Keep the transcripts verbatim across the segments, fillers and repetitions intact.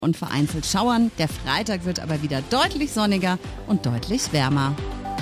und vereinzelt schauern. Der Freitag wird aber wieder deutlich sonniger und deutlich wärmer.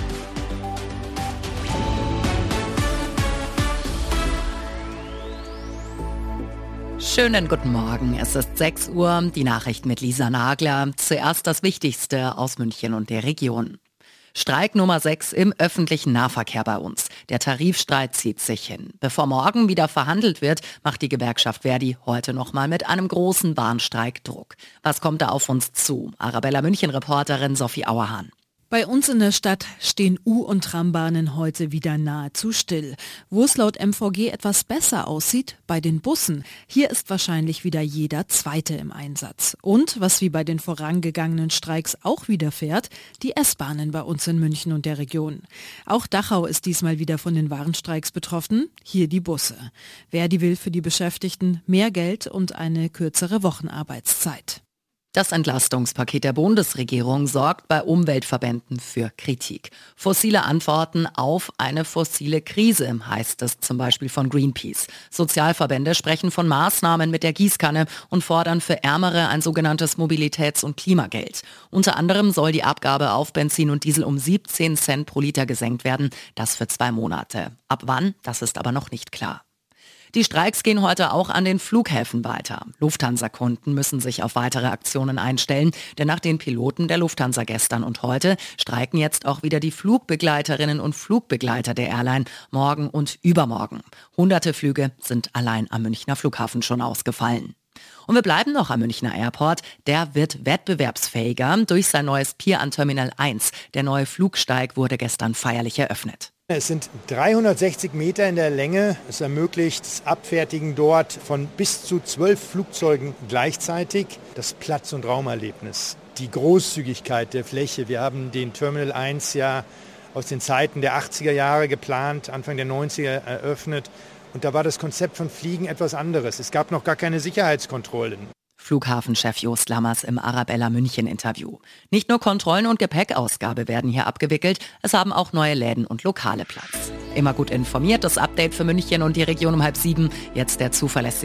Schönen guten Morgen, es ist sechs Uhr, die Nachrichten mit Lisa Nagler. Zuerst das Wichtigste aus München und der Region. Streik Nummer sechs im öffentlichen Nahverkehr bei uns. Der Tarifstreit zieht sich hin. Bevor morgen wieder verhandelt wird, macht die Gewerkschaft Verdi heute nochmal mit einem großen Bahnstreik Druck. Was kommt da auf uns zu? Arabella München-Reporterin Sophie Auerhahn. Bei uns in der Stadt stehen U- und Trambahnen heute wieder nahezu still. Wo es laut M V G etwas besser aussieht, bei den Bussen. Hier ist wahrscheinlich wieder jeder Zweite im Einsatz. Und, was wie bei den vorangegangenen Streiks auch wieder fährt, die S-Bahnen bei uns in München und der Region. Auch Dachau ist diesmal wieder von den Warnstreiks betroffen, hier die Busse. Verdi will für die Beschäftigten mehr Geld und eine kürzere Wochenarbeitszeit. Das Entlastungspaket der Bundesregierung sorgt bei Umweltverbänden für Kritik. Fossile Antworten auf eine fossile Krise, heißt es zum Beispiel von Greenpeace. Sozialverbände sprechen von Maßnahmen mit der Gießkanne und fordern für Ärmere ein sogenanntes Mobilitäts- und Klimageld. Unter anderem soll die Abgabe auf Benzin und Diesel um siebzehn Cent pro Liter gesenkt werden, das für zwei Monate. Ab wann, das ist aber noch nicht klar. Die Streiks gehen heute auch an den Flughäfen weiter. Lufthansa-Kunden müssen sich auf weitere Aktionen einstellen, denn nach den Piloten der Lufthansa gestern und heute streiken jetzt auch wieder die Flugbegleiterinnen und Flugbegleiter der Airline morgen und übermorgen. Hunderte Flüge sind allein am Münchner Flughafen schon ausgefallen. Und wir bleiben noch am Münchner Airport. Der wird wettbewerbsfähiger durch sein neues Pier an Terminal eins. Der neue Flugsteig wurde gestern feierlich eröffnet. Es sind dreihundertsechzig Meter in der Länge. Es ermöglicht das Abfertigen dort von bis zu zwölf Flugzeugen gleichzeitig. Das Platz- und Raumerlebnis, die Großzügigkeit der Fläche. Wir haben den Terminal eins ja aus den Zeiten der achtziger Jahre geplant, Anfang der neunziger eröffnet. Und da war das Konzept von Fliegen etwas anderes. Es gab noch gar keine Sicherheitskontrollen. Flughafenchef Jost Lammers im Arabella München Interview. Nicht nur Kontrollen und Gepäckausgabe werden hier abgewickelt, es haben auch neue Läden und Lokale Platz. Immer gut informiert, das Update für München und die Region um halb sieben. Jetzt der zuverlässige